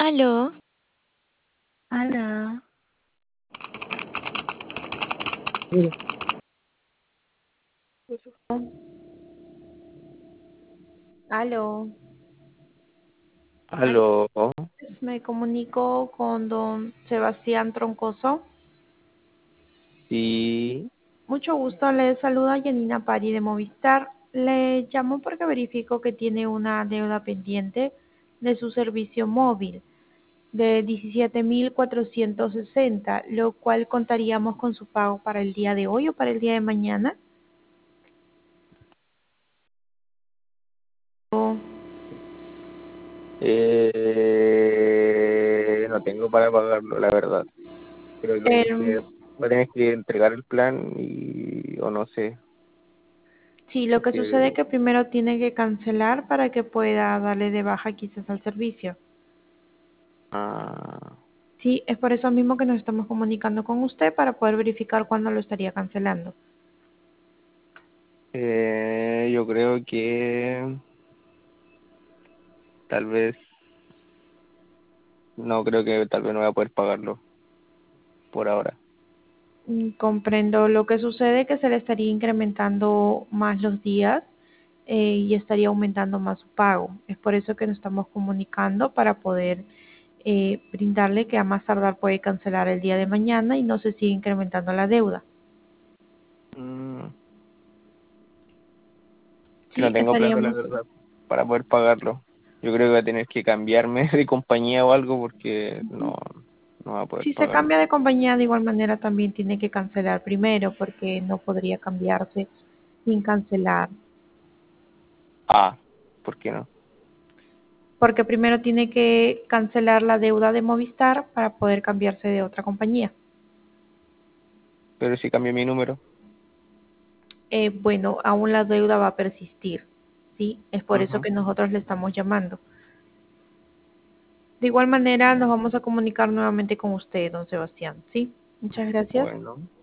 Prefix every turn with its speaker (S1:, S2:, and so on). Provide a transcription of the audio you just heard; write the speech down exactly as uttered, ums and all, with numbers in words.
S1: Aló,
S2: Hola,
S3: Mm.
S2: aló. Aló,
S3: Aló,
S2: me comunico con don Sebastián Troncoso.
S3: sí,
S2: Mucho gusto, le saluda Janina Pari de Movistar. Le llamo porque verifico que tiene una deuda pendiente de su servicio móvil de diecisiete mil cuatrocientos sesenta, lo cual contaríamos con su pago para el día de hoy o para el día de mañana. O,
S3: eh, no tengo para pagarlo, la verdad. Creo que,
S2: em,
S3: que voy a tener que entregar el plan y, o no sé,
S2: sí, lo que sucede es
S3: porque,
S2: que primero tiene que cancelar para que pueda darle de baja quizás al servicio.
S3: ah,
S2: Sí, es por eso mismo que nos estamos comunicando con usted para poder verificar cuándo lo estaría cancelando.
S3: eh, yo creo que tal vez, no creo que tal vez no voy a poder pagarlo por ahora.
S2: Mm, Comprendo. Lo que sucede es que se le estaría incrementando más los días eh, y estaría aumentando más su pago. Es por eso que nos estamos comunicando para poder eh, brindarle que a más tardar puede cancelar el día de mañana y no se sigue incrementando la deuda.
S3: Mm, que no
S2: Sí,
S3: tengo plata, la
S2: estaríamos.
S3: verdad, para poder pagarlo. Yo creo que voy a tener que cambiarme de compañía o algo porque no, no voy a poder
S2: Si se
S3: pagarlo.
S2: cambia de compañía, de igual manera también tiene que cancelar primero porque no podría cambiarse sin cancelar.
S3: Ah, ¿por qué no?
S2: Porque primero tiene que cancelar la deuda de Movistar para poder cambiarse de otra compañía.
S3: Pero si cambio mi número.
S2: Eh, bueno, aún la deuda va a persistir, ¿sí? Es por eso
S3: Ajá.
S2: que nosotros le estamos llamando. De igual manera, nos vamos a comunicar nuevamente con usted, don Sebastián, ¿sí? Muchas gracias.
S3: Bueno.